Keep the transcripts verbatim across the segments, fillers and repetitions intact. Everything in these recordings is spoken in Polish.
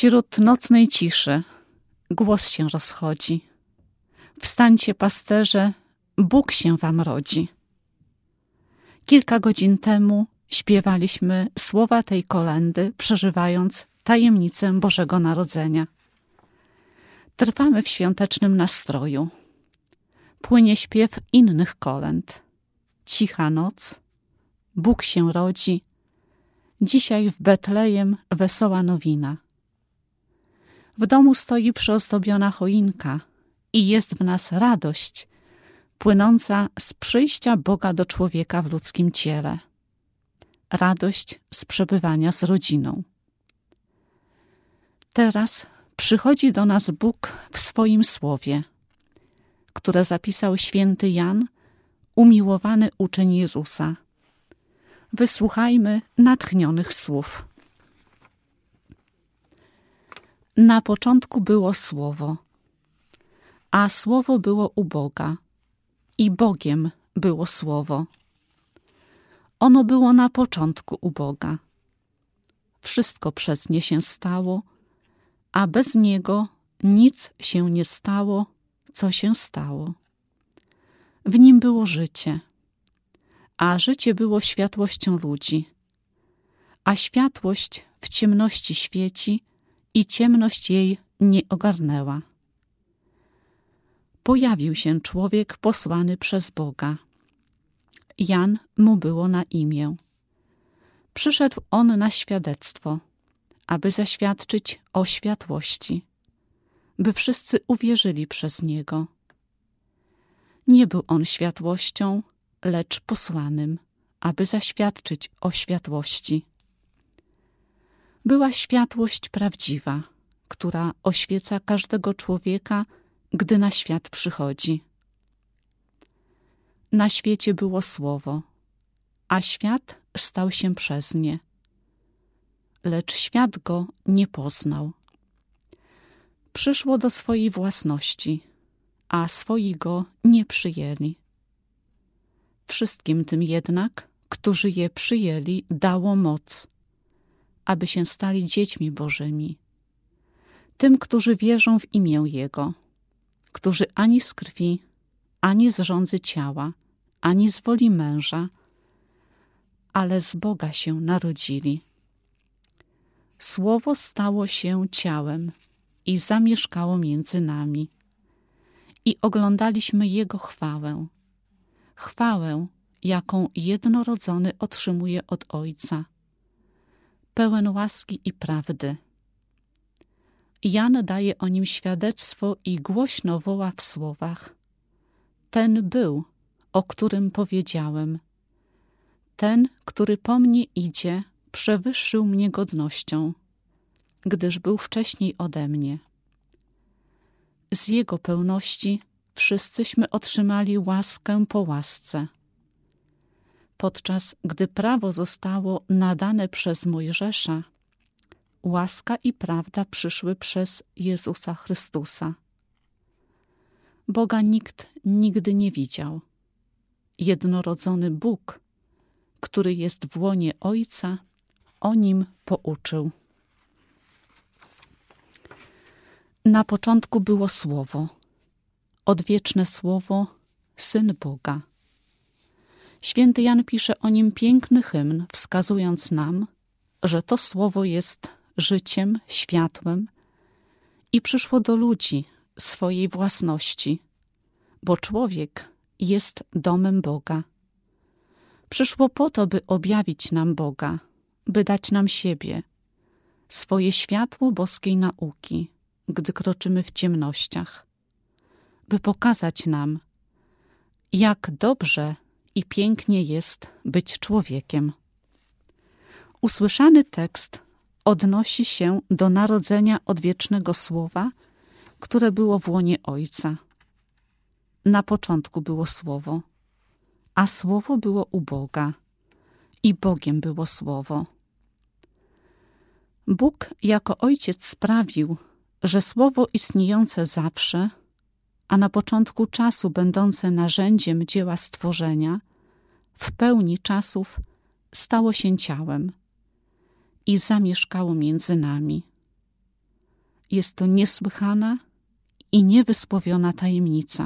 Wśród nocnej ciszy głos się rozchodzi. Wstańcie, pasterze, Bóg się wam rodzi. Kilka godzin temu śpiewaliśmy słowa tej kolędy, przeżywając tajemnicę Bożego Narodzenia. Trwamy w świątecznym nastroju. Płynie śpiew innych kolęd. Cicha noc, Bóg się rodzi. Dzisiaj w Betlejem wesoła nowina. W domu stoi przyozdobiona choinka i jest w nas radość płynąca z przyjścia Boga do człowieka w ludzkim ciele. Radość z przebywania z rodziną. Teraz przychodzi do nas Bóg w swoim słowie, które zapisał święty Jan, umiłowany uczeń Jezusa. Wysłuchajmy natchnionych słów. Na początku było Słowo, a Słowo było u Boga i Bogiem było Słowo. Ono było na początku u Boga. Wszystko przez nie się stało, a bez Niego nic się nie stało, co się stało. W Nim było życie, a życie było światłością ludzi, a światłość w ciemności świeci i ciemność jej nie ogarnęła. Pojawił się człowiek posłany przez Boga. Jan mu było na imię. Przyszedł on na świadectwo, aby zaświadczyć o światłości, by wszyscy uwierzyli przez niego. Nie był on światłością, lecz posłanym, aby zaświadczyć o światłości. Była światłość prawdziwa, która oświeca każdego człowieka, gdy na świat przychodzi. Na świecie było Słowo, a świat stał się przez nie. Lecz świat go nie poznał. Przyszło do swojej własności, a swoi go nie przyjęli. Wszystkim tym jednak, którzy je przyjęli, dało moc, aby się stali dziećmi Bożymi. Tym, którzy wierzą w imię Jego, którzy ani z krwi, ani z rządzy ciała, ani z woli męża, ale z Boga się narodzili. Słowo stało się ciałem i zamieszkało między nami. I oglądaliśmy Jego chwałę. Chwałę, jaką jednorodzony otrzymuje od Ojca. Pełen łaski i prawdy. Jan daje o nim świadectwo i głośno woła w słowach: Ten był, o którym powiedziałem. Ten, który po mnie idzie, przewyższył mnie godnością, gdyż był wcześniej ode mnie. Z Jego pełności wszyscyśmy otrzymali łaskę po łasce. Podczas gdy prawo zostało nadane przez Mojżesza, łaska i prawda przyszły przez Jezusa Chrystusa. Boga nikt nigdy nie widział. Jednorodzony Bóg, który jest w łonie Ojca, o Nim pouczył. Na początku było Słowo, odwieczne Słowo, Syn Boga. Święty Jan pisze o nim piękny hymn, wskazując nam, że to Słowo jest życiem, światłem i przyszło do ludzi swojej własności, bo człowiek jest domem Boga. Przyszło po to, by objawić nam Boga, by dać nam siebie, swoje światło boskiej nauki, gdy kroczymy w ciemnościach, by pokazać nam, jak dobrze i pięknie jest być człowiekiem. Usłyszany tekst odnosi się do narodzenia odwiecznego Słowa, które było w łonie Ojca. Na początku było Słowo, a Słowo było u Boga i Bogiem było Słowo. Bóg jako Ojciec sprawił, że Słowo istniejące zawsze, a na początku czasu będące narzędziem dzieła stworzenia, w pełni czasów stało się ciałem i zamieszkało między nami. Jest to niesłychana i niewysłowiona tajemnica.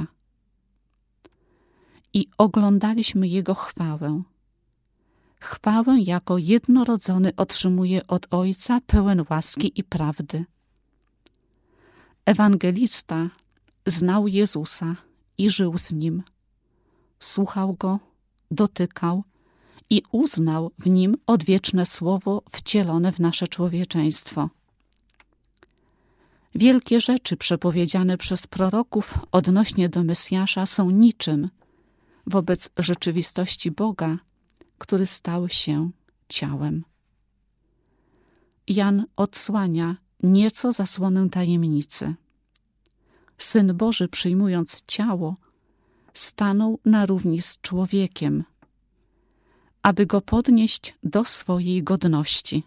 I oglądaliśmy Jego chwałę. Chwałę, jako jednorodzony otrzymuje od Ojca, pełen łaski i prawdy. Ewangelista znał Jezusa i żył z Nim. Słuchał Go, dotykał i uznał w Nim odwieczne słowo wcielone w nasze człowieczeństwo. Wielkie rzeczy przepowiedziane przez proroków odnośnie do Mesjasza są niczym wobec rzeczywistości Boga, który stał się ciałem. Jan odsłania nieco zasłonę tajemnicy. Syn Boży, przyjmując ciało, stanął na równi z człowiekiem, aby go podnieść do swojej godności.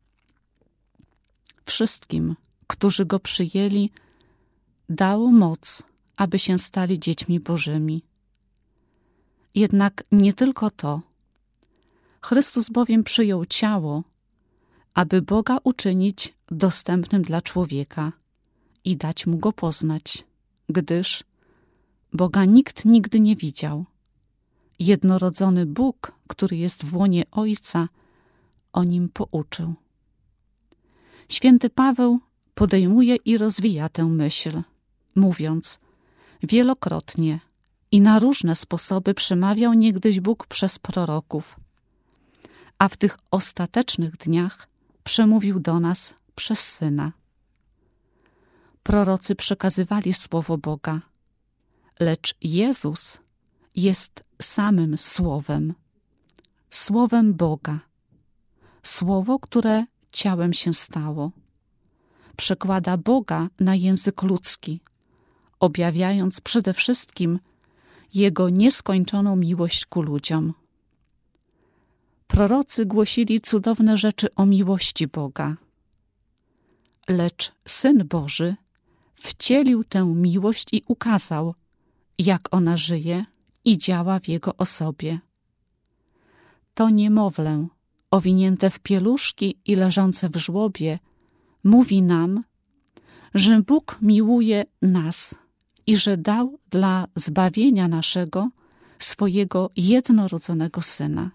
Wszystkim, którzy go przyjęli, dał moc, aby się stali dziećmi Bożymi. Jednak nie tylko to. Chrystus bowiem przyjął ciało, aby Boga uczynić dostępnym dla człowieka i dać mu go poznać, gdyż Boga nikt nigdy nie widział. Jednorodzony Bóg, który jest w łonie Ojca, o nim pouczył. Święty Paweł podejmuje i rozwija tę myśl, mówiąc: wielokrotnie i na różne sposoby przemawiał niegdyś Bóg przez proroków, a w tych ostatecznych dniach przemówił do nas przez Syna. Prorocy przekazywali słowo Boga, lecz Jezus jest samym Słowem, Słowem Boga, Słowo, które ciałem się stało. Przekłada Boga na język ludzki, objawiając przede wszystkim Jego nieskończoną miłość ku ludziom. Prorocy głosili cudowne rzeczy o miłości Boga, lecz Syn Boży wcielił tę miłość i ukazał, jak ona żyje i działa w Jego osobie. To niemowlę, owinięte w pieluszki i leżące w żłobie, mówi nam, że Bóg miłuje nas i że dał dla zbawienia naszego swojego jednorodzonego Syna.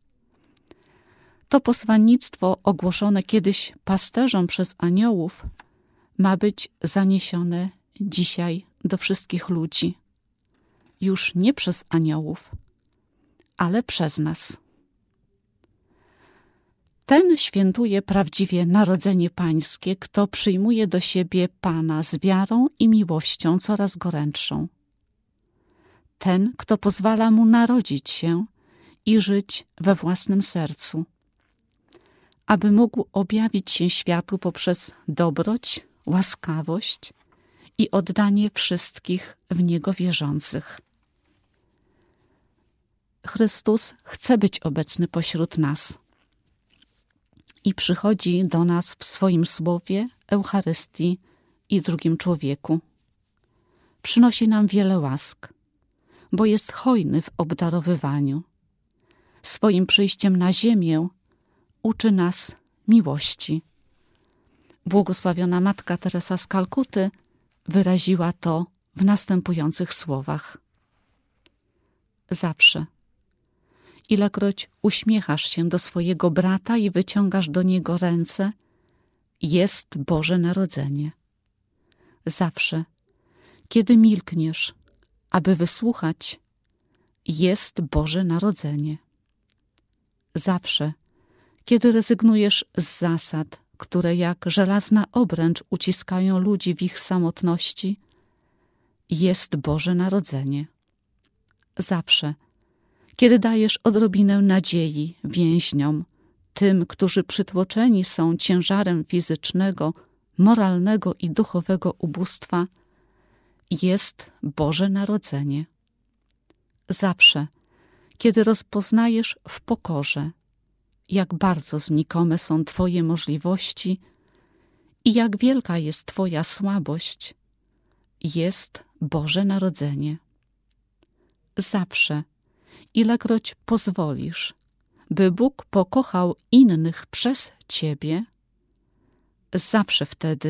To posłannictwo ogłoszone kiedyś pasterzom przez aniołów ma być zaniesione dzisiaj do wszystkich ludzi. Już nie przez aniołów, ale przez nas. Ten świętuje prawdziwie narodzenie pańskie, kto przyjmuje do siebie Pana z wiarą i miłością coraz gorętszą. Ten, kto pozwala mu narodzić się i żyć we własnym sercu, aby mógł objawić się światu poprzez dobroć, łaskawość i oddanie wszystkich w Niego wierzących. Chrystus chce być obecny pośród nas i przychodzi do nas w swoim słowie, Eucharystii i drugim człowieku. Przynosi nam wiele łask, bo jest hojny w obdarowywaniu. Swoim przyjściem na ziemię uczy nas miłości. Błogosławiona Matka Teresa z Kalkuty wyraziła to w następujących słowach. Zawsze, ilekroć uśmiechasz się do swojego brata i wyciągasz do niego ręce, jest Boże Narodzenie. Zawsze, kiedy milkniesz, aby wysłuchać, jest Boże Narodzenie. Zawsze, kiedy rezygnujesz z zasad, które jak żelazna obręcz uciskają ludzi w ich samotności, jest Boże Narodzenie. Zawsze, kiedy dajesz odrobinę nadziei więźniom, tym, którzy przytłoczeni są ciężarem fizycznego, moralnego i duchowego ubóstwa, jest Boże Narodzenie. Zawsze, kiedy rozpoznajesz w pokorze, jak bardzo znikome są Twoje możliwości i jak wielka jest Twoja słabość, jest Boże Narodzenie. Zawsze, ilekroć pozwolisz, by Bóg pokochał innych przez Ciebie, zawsze wtedy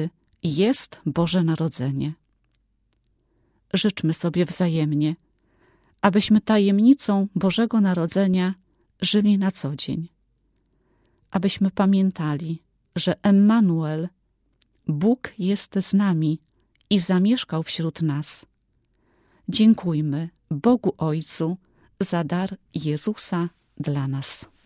jest Boże Narodzenie. Życzmy sobie wzajemnie, abyśmy tajemnicą Bożego Narodzenia żyli na co dzień. Abyśmy pamiętali, że Emmanuel, Bóg jest z nami i zamieszkał wśród nas. Dziękujmy Bogu Ojcu za dar Jezusa dla nas.